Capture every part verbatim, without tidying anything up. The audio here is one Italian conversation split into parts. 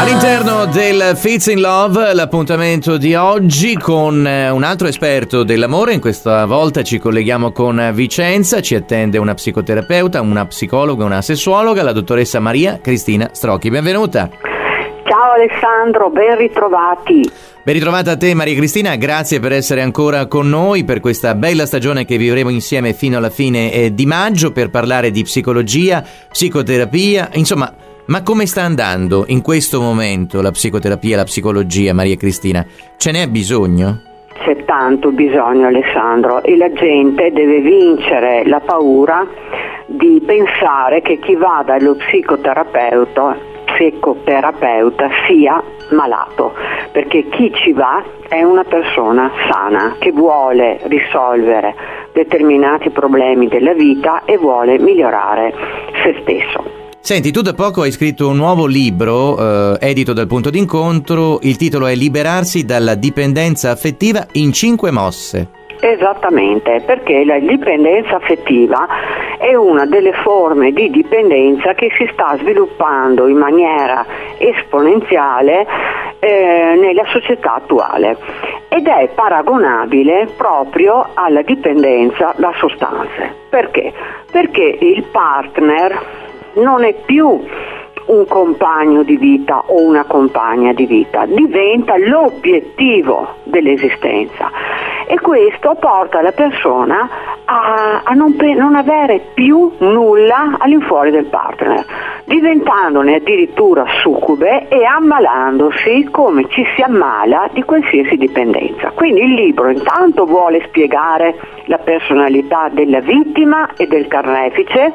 All'interno del Fits in Love, l'appuntamento di oggi con un altro esperto dell'amore. In questa volta ci colleghiamo con Vicenza, ci attende una psicoterapeuta, una psicologa, una sessuologa, la dottoressa Maria Cristina Strocchi. Benvenuta. Ciao Alessandro, ben ritrovati. Ben ritrovata a te Maria Cristina, grazie per essere ancora con noi per questa bella stagione che vivremo insieme fino alla fine eh, di maggio per parlare di psicologia, psicoterapia, insomma, ma come sta andando in questo momento la psicoterapia, la psicologia, Maria Cristina? Ce n'è bisogno? C'è tanto bisogno, Alessandro, e la gente deve vincere la paura di pensare che chi va dallo psicoterapeuta, psicoterapeuta sia malato, perché chi ci va è una persona sana che vuole risolvere determinati problemi della vita e vuole migliorare se stesso. Senti, tu da poco hai scritto un nuovo libro, eh, edito dal Punto d'incontro, il titolo è Liberarsi dalla dipendenza affettiva in cinque mosse. Esattamente, perché la dipendenza affettiva è una delle forme di dipendenza che si sta sviluppando in maniera esponenziale eh, nella società attuale ed è paragonabile proprio alla dipendenza da sostanze. Perché? Perché il partner non è più un compagno di vita o una compagna di vita, diventa l'obiettivo dell'esistenza e questo porta la persona a, a non, pe- non avere più nulla all'infuori del partner, diventandone addirittura succube e ammalandosi come ci si ammala di qualsiasi dipendenza. Quindi il libro intanto vuole spiegare la personalità della vittima e del carnefice,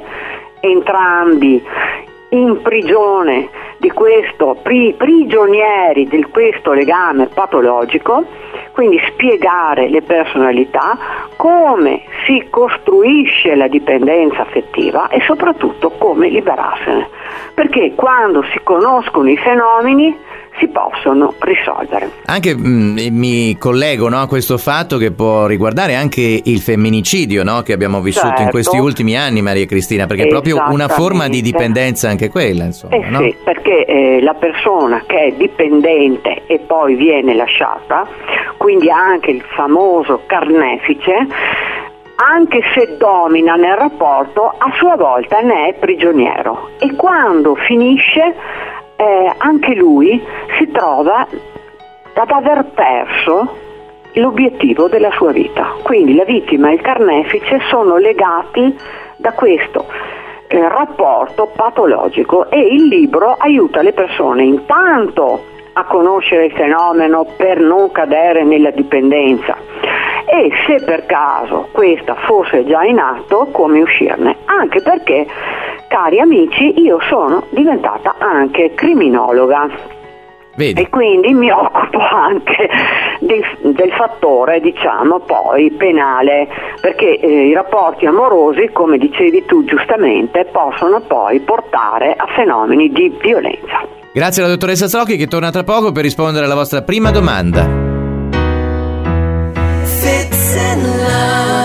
entrambi in prigione di questo, pri, prigionieri di questo legame patologico, quindi spiegare le personalità, come si costruisce la dipendenza affettiva e soprattutto come liberarsene, perché quando si conoscono i fenomeni si possono risolvere. Anche mh, mi collego, no, a questo fatto che può riguardare anche il femminicidio, no, che abbiamo vissuto certo. in questi ultimi anni, Maria Cristina, perché è proprio una forma di dipendenza anche quella, insomma. Eh no? sì, perché eh, la persona che è dipendente e poi viene lasciata, quindi anche il famoso carnefice, anche se domina nel rapporto, a sua volta ne è prigioniero e quando finisce Eh, anche lui si trova ad aver perso l'obiettivo della sua vita. Quindi la vittima e il carnefice sono legati da questo eh, rapporto patologico e il libro aiuta le persone intanto a conoscere il fenomeno per non cadere nella dipendenza e se per caso questa fosse già in atto come uscirne, anche perché cari amici io sono diventata anche criminologa. Vedi. E quindi mi occupo anche del, del fattore diciamo poi penale perché eh, i rapporti amorosi come dicevi tu giustamente possono poi portare a fenomeni di violenza. Grazie alla dottoressa Strocchi che torna tra poco per rispondere alla vostra prima domanda. Fits in love.